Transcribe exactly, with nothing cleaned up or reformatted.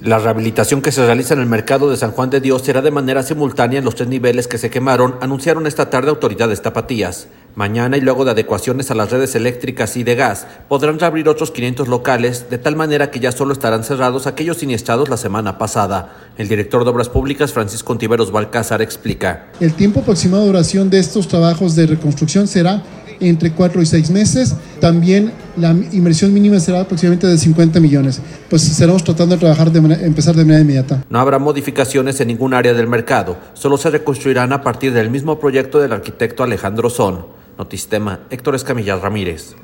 La rehabilitación que se realiza en el mercado de San Juan de Dios será de manera simultánea en los tres niveles que se quemaron, anunciaron esta tarde autoridades tapatías. Mañana, y luego de adecuaciones a las redes eléctricas y de gas, podrán reabrir otros quinientos locales, de tal manera que ya solo estarán cerrados aquellos siniestrados la semana pasada. El director de Obras Públicas, Francisco Ontiveros Balcázar, explica. El tiempo aproximado de duración de estos trabajos de reconstrucción será entre cuatro y seis meses. También la inversión mínima será aproximadamente de cincuenta millones. Pues estaremos tratando de trabajar de manera, empezar de manera inmediata. No habrá modificaciones en ningún área del mercado, solo se reconstruirán a partir del mismo proyecto del arquitecto Alejandro Son. Notistema, Héctor Escamilla Ramírez.